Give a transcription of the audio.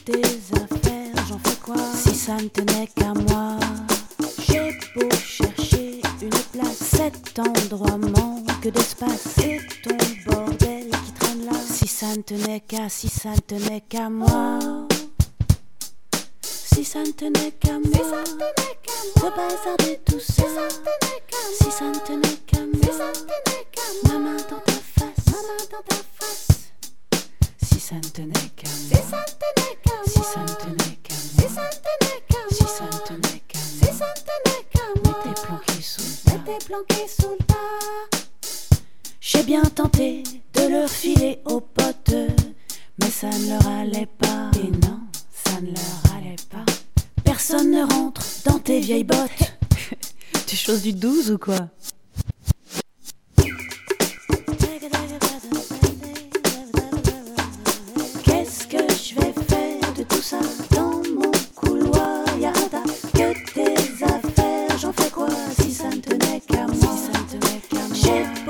tes affaires, j'en fais quoi? Si ça ne tenait qu'à moi. J'ai beau chercher une place, cet endroit manque d'espace. C'est ton bordel qui traîne là. Si ça ne tenait qu'à, si ça ne tenait qu'à moi. Si ça ne tenait qu'à moi, de bazarder tout ça. Si ça ne tenait qu'à moi, ma main dans ta face, si ça ne tenait qu'à moi, si ça ne tenait qu'à moi, si ça ne tenait qu'à moi, m'étais planqué sous le tas. J'ai bien tenté de leur filer aux potes, mais ça ne leur allait pas. Et non, ça ne leur allait pas. Personne ne rentre dans tes vieilles bottes. Tu choses du 12 ou quoi? Qu'est-ce que je vais faire de tout ça? Dans mon couloir, yada, que tes affaires, j'en fais quoi? Si ça ne tenait qu'à moi, si ça ne tenait qu'à moi. J'ai